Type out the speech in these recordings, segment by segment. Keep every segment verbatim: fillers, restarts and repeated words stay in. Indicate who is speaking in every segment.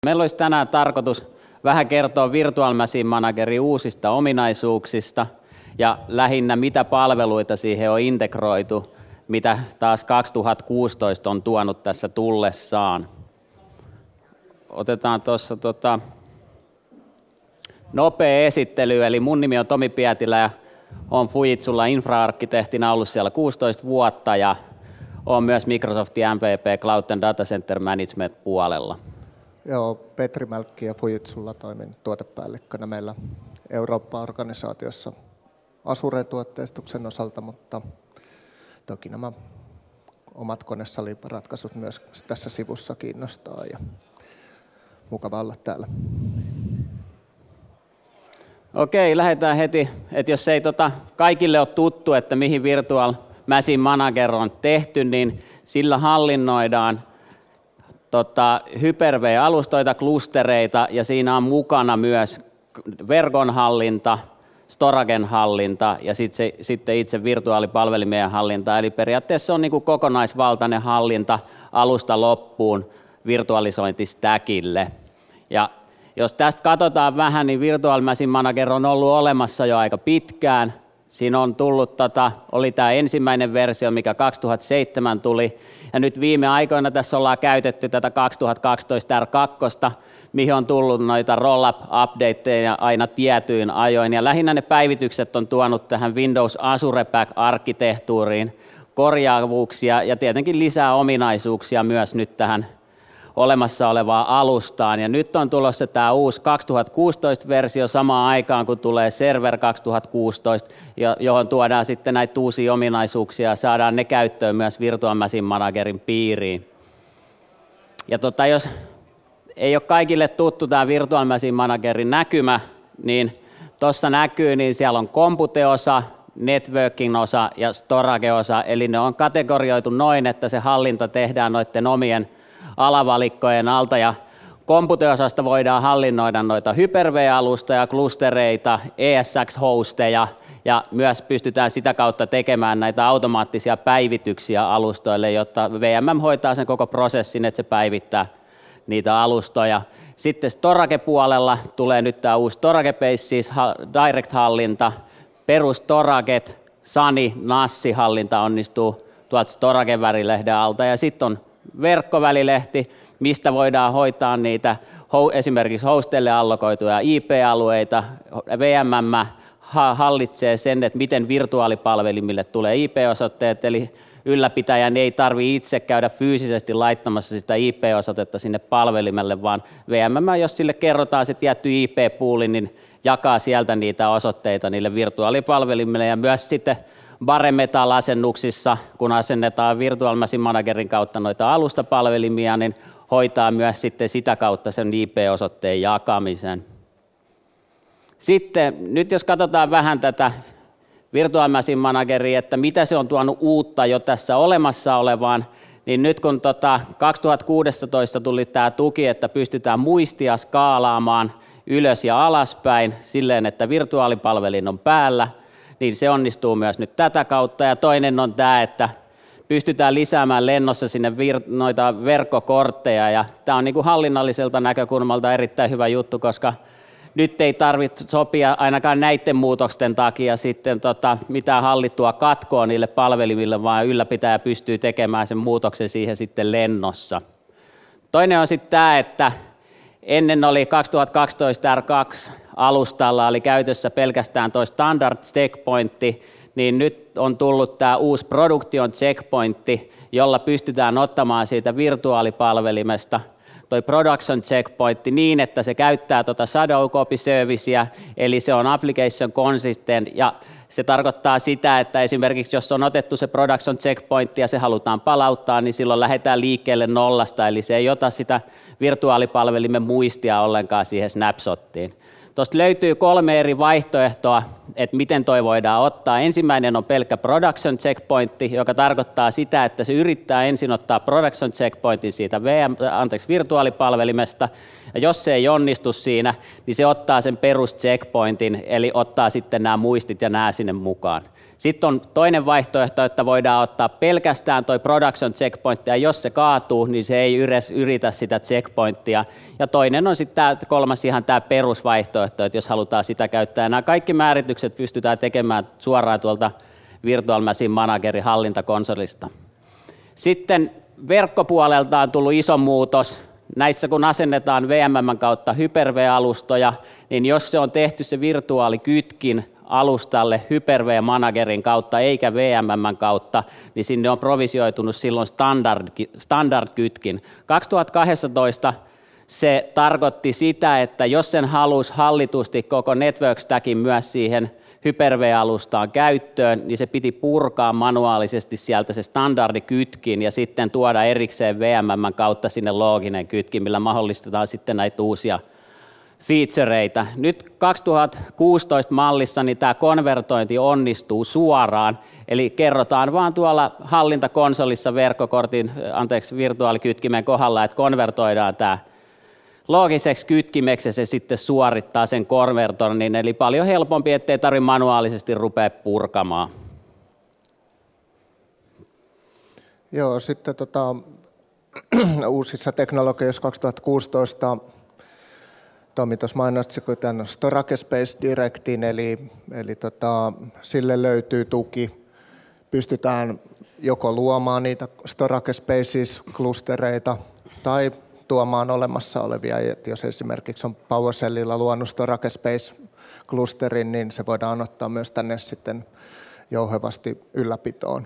Speaker 1: Meillä olisi tänään tarkoitus vähän kertoa Virtual Machine Managerin uusista ominaisuuksista ja lähinnä mitä palveluita siihen on integroitu, mitä taas kaksituhattakuusitoista on tuonut tässä tullessaan. Otetaan tuossa tota nopea esittely, eli mun nimi on Tomi Pietilä ja olen Fujitsulla infra-arkkitehtina ollut siellä kuusitoista vuotta ja olen myös Microsoftin M V P Cloud and Data Center Management puolella.
Speaker 2: Joo, Petri Mälkki ja Fujitsulla toimin tuotepäällikkönä meillä Eurooppa-organisaatiossa Azure-tuotteistuksen osalta, mutta toki nämä omat konesaliratkaisut myös tässä sivussa kiinnostaa ja mukava olla täällä.
Speaker 1: Okei, lähdetään heti, että jos ei tota kaikille ole tuttu, että mihin Virtual Machine Manager on tehty, niin sillä hallinnoidaan tota, Hyper-V-alustoita, klustereita ja siinä on mukana myös verkon hallinta, storagen hallinta ja sit se, sitten itse virtuaalipalvelimien hallinta. Eli periaatteessa se on niin kuin kokonaisvaltainen hallinta alusta loppuun virtualisointistäkille. Ja jos tästä katsotaan vähän, niin Virtual Machine Manager on ollut olemassa jo aika pitkään. Siinä on tullut, tota, oli tämä ensimmäinen versio, mikä kaksituhattaseitsemän tuli, ja nyt viime aikoina tässä ollaan käytetty tätä kaksituhattakaksitoista R kaksi, mihin on tullut noita roll-up-updateja aina tietyin ajoin, ja lähinnä ne päivitykset on tuonut tähän Windows Azure Pack-arkkitehtuuriin korjaavuuksia ja tietenkin lisää ominaisuuksia myös nyt tähän olemassa olevaan alustaan. Ja nyt on tulossa tämä uusi kaksituhattakuusitoista-versio samaan aikaan, kun tulee Server kaksituhattakuusitoista, johon tuodaan sitten näitä uusia ominaisuuksia ja saadaan ne käyttöön myös Virtual Machine Managerin piiriin. Ja tota, jos ei ole kaikille tuttu tämä Virtual Machine Managerin näkymä, niin tuossa näkyy, niin siellä on compute-osa, networking-osa ja storage-osa, eli ne on kategorioitu noin, että se hallinta tehdään noiden omien alavalikkojen alta, ja compute-osasta voidaan hallinnoida noita Hyper-V-alustoja, klustereita, E S X-hosteja, ja myös pystytään sitä kautta tekemään näitä automaattisia päivityksiä alustoille, jotta V M M hoitaa sen koko prosessin, että se päivittää niitä alustoja. Sitten storage-puolella tulee nyt tämä uusi storage-base, siis direct-hallinta, perustoraget, SANI, NAS-hallinta onnistuu tuolta storage-värilehden alta, ja sitten on verkkovälilehti, mistä voidaan hoitaa niitä esimerkiksi hosteille allokoituja I P-alueita. V M M hallitsee sen, että miten virtuaalipalvelimille tulee I P-osoitteet, eli ylläpitäjän ei tarvitse itse käydä fyysisesti laittamassa sitä I P-osoitetta sinne palvelimelle, vaan V M M, jos sille kerrotaan se tietty I P-puuli, niin jakaa sieltä niitä osoitteita niille virtuaalipalvelimille ja myös sitten bare metal-asennuksissa, kun asennetaan Virtual Machine Managerin kautta noita alustapalvelimia, niin hoitaa myös sitten sitä kautta sen I P-osoitteen jakamisen. Sitten nyt jos katsotaan vähän tätä Virtual Machine Manageria, että mitä se on tuonut uutta jo tässä olemassa olevaan, niin nyt kun tota kaksituhattakuusitoista tuli tämä tuki, että pystytään muistia skaalaamaan ylös ja alaspäin silleen, että virtuaalipalvelin on päällä, niin se onnistuu myös nyt tätä kautta. Ja toinen on tämä, että pystytään lisäämään lennossa sinne vir- noita verkkokortteja. Ja tämä on niin kuin hallinnolliselta näkökulmalta erittäin hyvä juttu, koska nyt ei tarvitse sopia ainakaan näiden muutosten takia sitten tota, mitään hallittua katkoa niille palvelimille, vaan ylläpitäjä pystyy tekemään sen muutoksen siihen sitten lennossa. Toinen on sitten tämä, että ennen oli kaksituhattakaksitoista R kaksi alustalla oli käytössä pelkästään tuo standard checkpointti, niin nyt on tullut tämä uusi production checkpointti, jolla pystytään ottamaan siitä virtuaalipalvelimesta toi production checkpointti niin, että se käyttää tuota shadow copy servicea, eli se on application consistent, ja se tarkoittaa sitä, että esimerkiksi jos on otettu se production checkpointti ja se halutaan palauttaa, niin silloin lähdetään liikkeelle nollasta, eli se ei ota sitä virtuaalipalvelimen muistia ollenkaan siihen snapshottiin. Tuosta löytyy kolme eri vaihtoehtoa, että miten toi voidaan ottaa. Ensimmäinen on pelkkä production checkpointti, joka tarkoittaa sitä, että se yrittää ensin ottaa production checkpointin siitä V M, anteeksi, virtuaalipalvelimesta, ja jos se ei onnistu siinä, niin se ottaa sen perus checkpointin, eli ottaa sitten nämä muistit ja nämä sinne mukaan. Sitten on toinen vaihtoehto, että voidaan ottaa pelkästään toi production checkpoint, ja jos se kaatuu, niin se ei yritä sitä checkpointtia. Ja toinen on sitten tämä kolmas ihan tämä perusvaihtoehto, että jos halutaan sitä käyttää. Nämä kaikki määritykset pystytään tekemään suoraan tuolta Virtual Machine Managerin hallintakonsolista. Sitten verkkopuolelta on tullut iso muutos. Näissä kun asennetaan V M M:n kautta Hyper-V-alustoja, niin jos se on tehty se virtuaalikytkin alustalle Hyper-V-managerin kautta eikä V M M:n kautta, niin sinne on provisioitunut silloin standard, standard-kytkin. kaksituhattakahdeksantoista se tarkoitti sitä, että jos sen halusi hallitusti koko network stackin myös siihen Hyper-V-alustaan käyttöön, niin se piti purkaa manuaalisesti sieltä se standardikytkin ja sitten tuoda erikseen V M M:n kautta sinne looginen kytkin, millä mahdollistetaan sitten näitä uusia featureita. Nyt kaksituhattakuusitoista mallissa niin tämä konvertointi onnistuu suoraan, eli kerrotaan vaan tuolla hallintakonsolissa verkkokortin, anteeksi virtuaalikytkimen kohdalla, että konvertoidaan tämä loogiseksi kytkimeksi ja se sitten suorittaa sen konvertoinnin, eli paljon helpompi, ettei tarvitse manuaalisesti rupea purkamaan.
Speaker 2: Joo, sitten tota, uusissa teknologioissa kaksituhattakuusitoista Tomi tuossa mainitsiko tämän Storage Space Directin, eli, eli tota, sille löytyy tuki. Pystytään joko luomaan niitä Storage Spaces-klustereita tai tuomaan olemassa olevia, että jos esimerkiksi on PowerShellilla luonut Storage Space-klusterin, niin se voidaan ottaa myös tänne sitten jouhevasti ylläpitoon.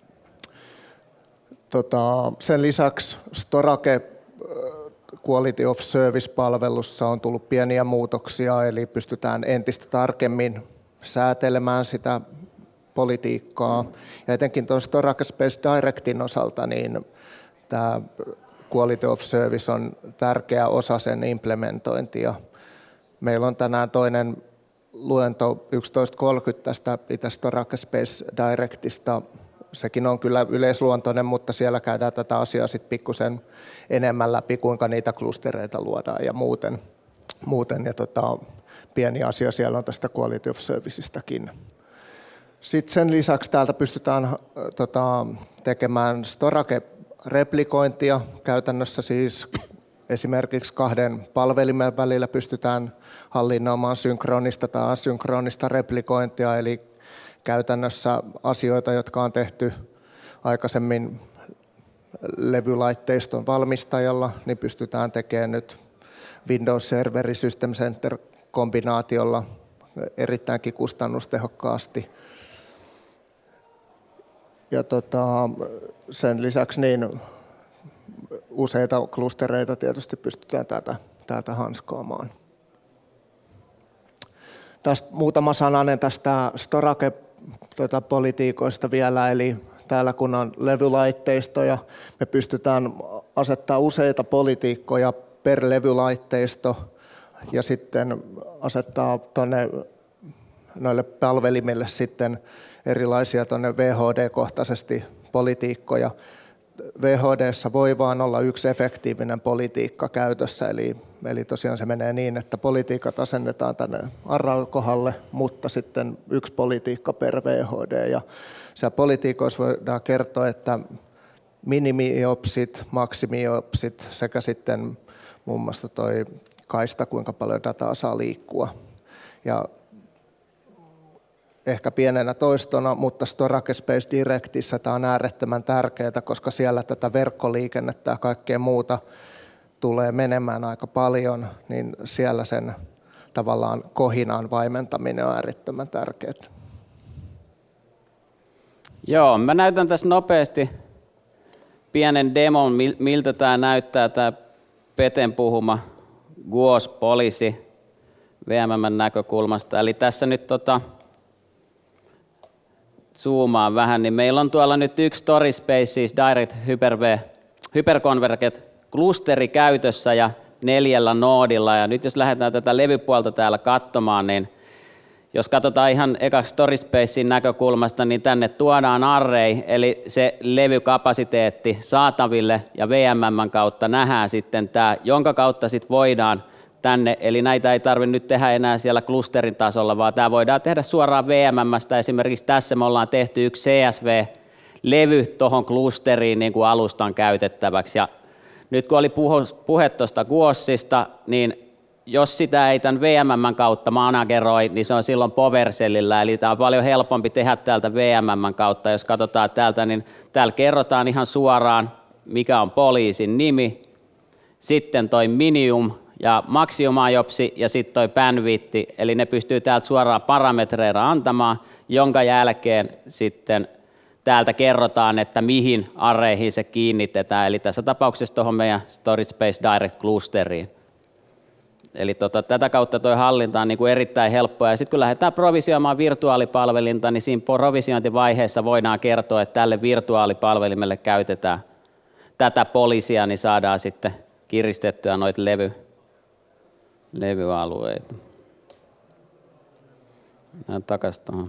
Speaker 2: Tota, sen lisäksi Storage Quality of Service-palvelussa on tullut pieniä muutoksia, eli pystytään entistä tarkemmin säätelemään sitä politiikkaa. Ja etenkin tuon Storage Space Directin osalta, niin tämä Quality of Service on tärkeä osa sen implementointia. Meillä on tänään toinen luento yksitoista kolmekymmentä tästä itse Storage Space Directista. Sekin on kyllä yleisluontoinen, mutta siellä käydään tätä asiaa sitten pikkusen enemmän läpi, kuinka niitä klustereita luodaan ja muuten. muuten ja tota, pieni asia siellä on tästä Quality of Servicestakin. Sitten sen lisäksi täältä pystytään tota, tekemään Storage-replikointia. Käytännössä siis esimerkiksi kahden palvelimen välillä pystytään hallinnoimaan synkronista tai asynkronista replikointia, eli käytännössä asioita, jotka on tehty aikaisemmin levylaitteiston valmistajalla, niin pystytään tekemään nyt Windows Server System Center -kombinaatiolla erittäinkin kustannustehokkaasti. Ja tota, sen lisäksi niin useita klustereita tietysti pystytään täältä, täältä hanskaamaan. Tästä muutama sananen tästä Storage-politiikoista vielä, eli täällä kun on levylaitteistoja, me pystytään asettaa useita politiikkoja per levylaitteisto ja sitten asettaa tuonne noille palvelimille sitten erilaisia tuonne V H D-kohtaisesti politiikkoja. V H D:ssä voi vaan olla yksi efektiivinen politiikka käytössä, eli, eli tosiaan se menee niin, että politiikat asennetaan tänne arraukohalle, mutta sitten yksi politiikka per V H D. Ja siellä politiikoissa voidaan kertoa, että minimiopsit, maksimiopsit sekä sitten muun muassa toi kaista, kuinka paljon dataa saa liikkua. Ja ehkä pienenä toistona, mutta Storage Space Directissä tämä on äärettömän tärkeää, koska siellä tätä verkkoliikennettä ja kaikkea muuta tulee menemään aika paljon, niin siellä sen tavallaan kohinaan vaimentaminen on äärettömän tärkeää.
Speaker 1: Joo, mä näytän tässä nopeasti pienen demon, miltä tämä näyttää, tämä Peten puhuma G U O S Policy V M M:n näkökulmasta. Eli tässä nyt tota, zoomaan vähän, niin meillä on tuolla nyt yksi Storage Spaces Direct Hyper-V, Hyperconverged klusteri käytössä ja neljällä noodilla. Ja nyt jos lähdetään tätä levypuolta täällä katsomaan, niin jos katsotaan ihan ekaksi Storage Spacein näkökulmasta, niin tänne tuodaan array, eli se levykapasiteetti saataville ja V M M:n kautta nähdään sitten tämä, jonka kautta sitten voidaan tänne, eli näitä ei tarvitse nyt tehdä enää siellä klusterin tasolla, vaan tämä voidaan tehdä suoraan V M M:stä. Esimerkiksi tässä me ollaan tehty yksi C S V-levy tuohon klusteriin niin kuin alustan käytettäväksi. Ja nyt kun oli puhe tuosta Guossista, niin jos sitä ei tämän V M M:n kautta manageroi, niin se on silloin PowerShellillä, eli tämä on paljon helpompi tehdä täältä V M M:n kautta. Jos katsotaan täältä, niin täällä kerrotaan ihan suoraan, mikä on poliisin nimi, sitten toi minimum ja maximum ajopsi ja sitten toi bandwidth, eli ne pystyy täältä suoraan parametreilla antamaan, jonka jälkeen sitten täältä kerrotaan, että mihin arreihin se kiinnitetään, eli tässä tapauksessa tuohon meidän Storage Space Direct Clusteriin. Eli tota, tätä kautta tuo hallinta on niin kuin erittäin helppoa. Ja sitten kun lähdetään provisioimaan virtuaalipalvelinta, niin siinä provisiointivaiheessa voidaan kertoa, että tälle virtuaalipalvelimelle käytetään tätä poliisia, niin saadaan sitten kiristettyä noita levy, levyalueita. Mennään takaisin tuohon.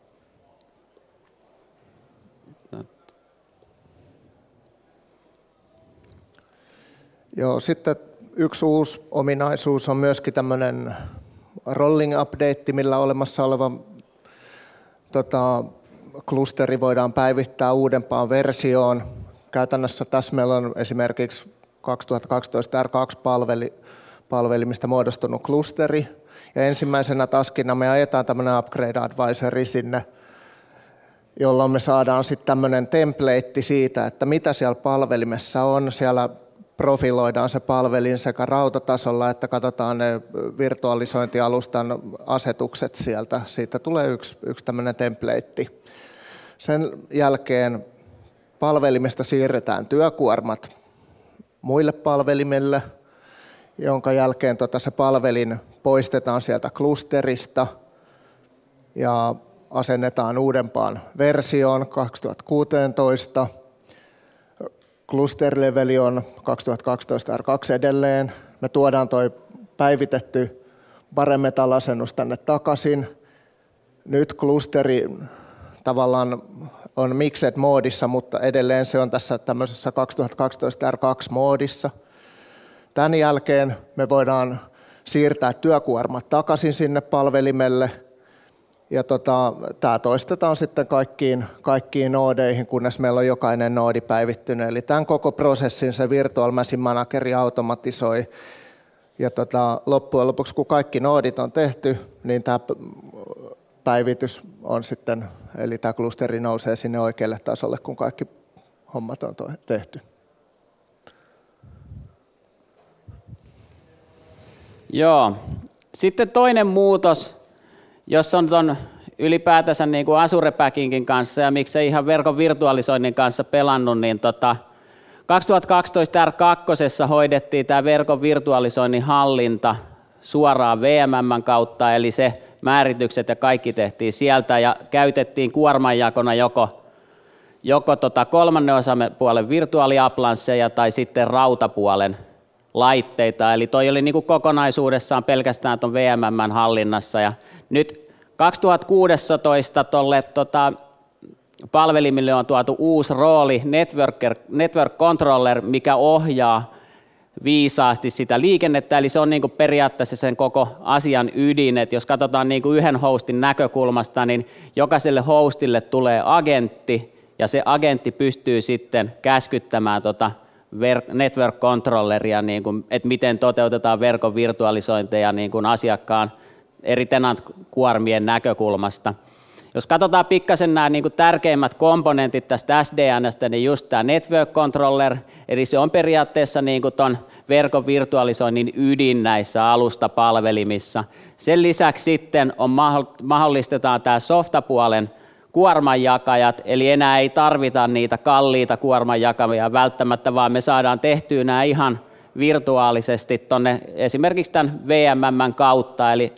Speaker 2: Joo, sitten yksi uusi ominaisuus on myöskin tämmöinen rolling update, millä olemassa oleva tota, klusteri voidaan päivittää uudempaan versioon. Käytännössä tässä meillä on esimerkiksi kaksituhattakaksitoista R kaksi palveli, palvelimista muodostunut klusteri. Ja ensimmäisenä taskina me ajetaan tämmöinen upgrade advisory sinne, jolloin me saadaan sitten tämmöinen template siitä, että mitä siellä palvelimessa on. Siellä profiloidaan se palvelin sekä rautatasolla, että katsotaan ne virtualisointialustan asetukset sieltä. Siitä tulee yksi, yksi tämmöinen template. Sen jälkeen palvelimesta siirretään työkuormat muille palvelimille, jonka jälkeen tota se palvelin poistetaan sieltä klusterista ja asennetaan uudempaan versioon kaksituhattakuusitoista. Cluster-leveli on kaksituhattakaksitoista R kaksi edelleen. Me tuodaan tuo päivitetty bare metal-asennus tänne takaisin. Nyt klusteri tavallaan on mixed-moodissa, mutta edelleen se on tässä tämmöisessä kaksituhattakaksitoista R kaksi-moodissa. Tämän jälkeen me voidaan siirtää työkuormat takaisin sinne palvelimelle. Ja tota, tämä toistetaan sitten kaikkiin, kaikkiin noodeihin, kunnes meillä on jokainen noodi päivittynyt. Eli tämän koko prosessin se Virtual Machine Manageri automatisoi. Ja tota, loppujen lopuksi, kun kaikki noodit on tehty, niin tämä päivitys on sitten, eli tämä klusteri nousee sinne oikealle tasolle, kun kaikki hommat on tehty.
Speaker 1: Joo. Sitten toinen muutos, jos on ton ylipäätänsä niin kuin Azure Packingin kanssa ja miksei ihan verkon virtualisoinnin kanssa pelannut, niin tota, kaksituhattakaksitoista R kaksi hoidettiin tämä verkon virtualisoinnin hallinta suoraan V M M:n kautta, eli se määritykset ja kaikki tehtiin sieltä ja käytettiin kuormanjakona joko, joko tota kolmannen osapuolen virtuaaliaplansseja tai sitten rautapuolen laitteita, eli toi oli niin kuin kokonaisuudessaan pelkästään tuon V M M:n hallinnassa ja nyt kaksituhattakuusitoista tuolle tota, palvelimille on tuotu uusi rooli, network, network controller, mikä ohjaa viisaasti sitä liikennettä, eli se on niin kuin periaatteessa sen koko asian ydin, että jos katsotaan niin kuin yhden hostin näkökulmasta, niin jokaiselle hostille tulee agentti, ja se agentti pystyy sitten käskyttämään tota network controlleria, niin kuin, että miten toteutetaan verkon virtualisointeja niin kuin asiakkaan eri tenant-kuormien näkökulmasta. Jos katsotaan pikkasen nämä niin kuin tärkeimmät komponentit tästä S D N:stä, niin just tämä network controller, eli se on periaatteessa niin kuin ton verkon virtualisoinnin ydin näissä alustapalvelimissa. Sen lisäksi sitten on mahdollistetaan tämä softapuolen kuormanjakajat, eli enää ei tarvita niitä kalliita kuormanjakamia välttämättä, vaan me saadaan tehtyä nämä ihan virtuaalisesti tonne esimerkiksi tämän V M M:n kautta, eli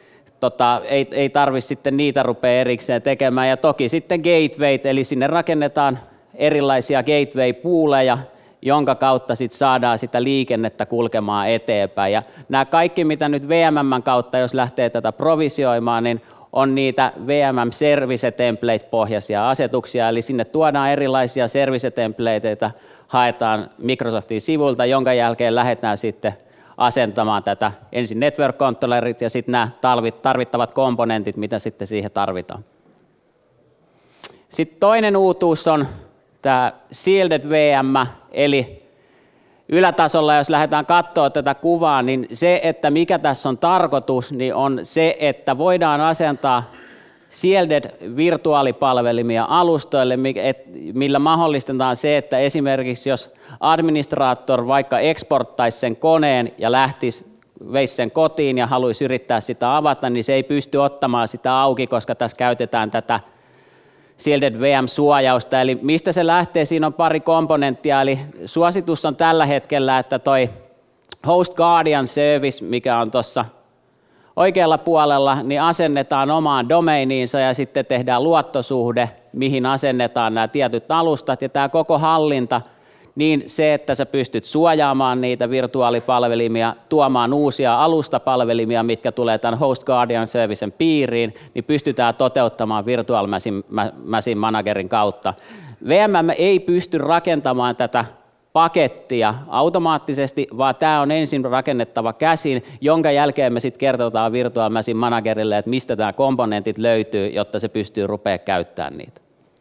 Speaker 1: Tota, ei, ei tarvitse sitten niitä rupea erikseen tekemään. Ja toki sitten gatewayt, eli sinne rakennetaan erilaisia gateway-pooleja, jonka kautta sitten saadaan sitä liikennettä kulkemaan eteenpäin. Ja nämä kaikki, mitä nyt V M M:n kautta, jos lähtee tätä provisioimaan, niin on niitä V M M Service Template-pohjaisia asetuksia, eli sinne tuodaan erilaisia Service Templateita, haetaan Microsoftin sivuilta, jonka jälkeen lähdetään sitten asentamaan tätä ensin network controllerit ja sitten nämä tarvittavat komponentit, mitä sitten siihen tarvitaan. Sitten toinen uutuus on tämä Shielded V M, eli ylätasolla, jos lähdetään katsoa tätä kuvaa, niin se, että mikä tässä on tarkoitus, niin on se, että voidaan asentaa Shielded virtuaalipalvelimia alustoille, millä mahdollistetaan se, että esimerkiksi jos administraattor vaikka eksporttaisi sen koneen ja lähtisi, veisi sen kotiin ja haluaisi yrittää sitä avata, niin se ei pysty ottamaan sitä auki, koska tässä käytetään tätä Shielded V M-suojausta. Eli mistä se lähtee? Siinä on pari komponenttia, eli suositus on tällä hetkellä, että toi Host Guardian Service, mikä on tuossa oikealla puolella, niin asennetaan omaan domainiinsa ja sitten tehdään luottosuhde, mihin asennetaan nämä tietyt alustat ja tämä koko hallinta, niin se, että sä pystyt suojaamaan niitä virtuaalipalvelimia, tuomaan uusia alustapalvelimia, mitkä tulee tämän Host Guardian Servicen piiriin, niin pystytään toteuttamaan Virtual Machine Managerin kautta. V M M ei pysty rakentamaan tätä pakettia automaattisesti, vaan tämä on ensin rakennettava käsin, jonka jälkeen me sitten kertotaan Virtual Machine Managerille, että mistä nämä komponentit löytyy, jotta se pystyy rupeaa käyttämään niitä.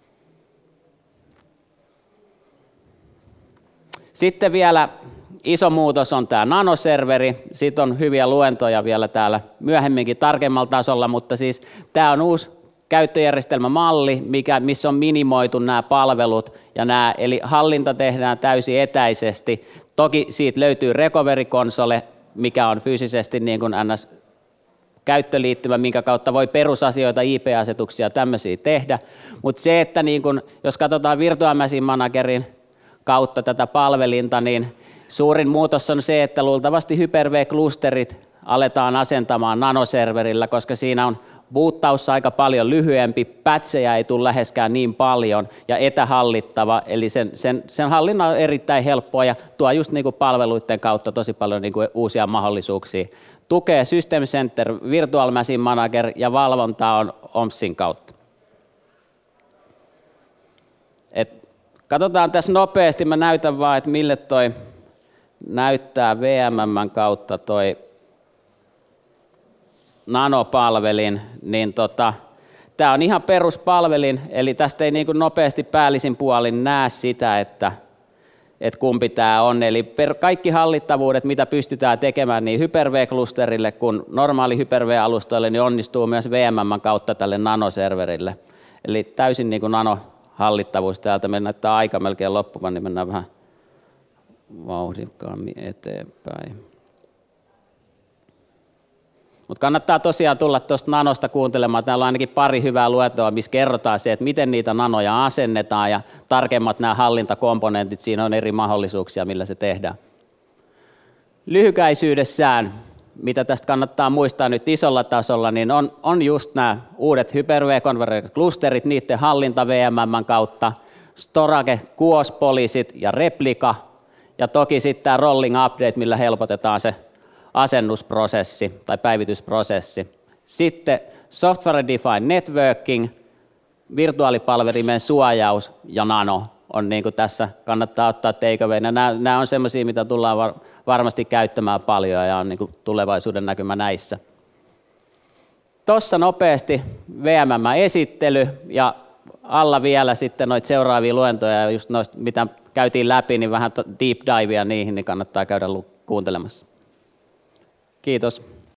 Speaker 1: Sitten vielä iso muutos on tämä nanoserveri. Siitä on hyviä luentoja vielä täällä myöhemminkin tarkemmalla tasolla, mutta siis tämä on uusi käyttöjärjestelmämalli, mikä, missä on minimoitu nämä palvelut ja nämä, eli hallinta tehdään täysin etäisesti. Toki siitä löytyy recovery console, mikä on fyysisesti niin kuin ns. Käyttöliittymä, minkä kautta voi perusasioita, I P-asetuksia tämmöisiä tehdä, mutta se, että niin kun, jos katsotaan Virtual Machine Managerin kautta tätä palvelinta, niin suurin muutos on se, että luultavasti Hyper-V-klusterit aletaan asentamaan nanoserverillä, koska siinä on boottaus aika paljon lyhyempi, pätsejä ei tule läheskään niin paljon ja etähallittava, eli sen, sen, sen hallinnan on erittäin helppoa ja tuo just niin kuin palveluiden kautta tosi paljon niin kuin uusia mahdollisuuksia. Tukee System Center, Virtual Machine Manager ja valvontaa on O M Sin kautta. Et katsotaan tässä nopeasti, mä näytän vaan, että mille toi näyttää V M M:n kautta toi nanopalvelin, niin tota, tämä on ihan peruspalvelin, eli tästä ei niin kuin nopeasti päällisin puolin näe sitä, että, että kumpi tämä on. Eli per kaikki hallittavuudet, mitä pystytään tekemään niin Hyper-V-klusterille kuin normaali Hyper-V-alustoille, niin onnistuu myös V M M:n kautta tälle nanoserverille. Eli täysin niin kuin nanohallittavuus täältä. Me näyttää aika melkein loppuvan, niin mennään vähän vauhdikkaammin eteenpäin. Mutta kannattaa tosiaan tulla tuosta nanosta kuuntelemaan. Täällä on ainakin pari hyvää luentoa, missä kerrotaan se, että miten niitä nanoja asennetaan ja tarkemmat nämä hallintakomponentit. Siinä on eri mahdollisuuksia, millä se tehdään. Lyhykäisyydessään, mitä tästä kannattaa muistaa nyt isolla tasolla, niin on, on just nämä uudet Hyper-V-konverter-klusterit, niiden hallinta V M M:n kautta, Storage, Quos-poliisit ja Replica, ja toki sitten tämä Rolling Update, millä helpotetaan se asennusprosessi tai päivitysprosessi. Sitten Software Defined Networking, virtuaalipalvelimen suojaus ja nano on niin kuin tässä kannattaa ottaa takeawayna. Nämä, nämä on sellaisia, mitä tullaan var, varmasti käyttämään paljon ja on niin kuin tulevaisuuden näkymä näissä. Tuossa nopeasti V M M-esittely ja alla vielä sitten noita seuraavia luentoja, just noista, mitä käytiin läpi, niin vähän deep divea niihin, niin kannattaa käydä kuuntelemassa. Kiitos.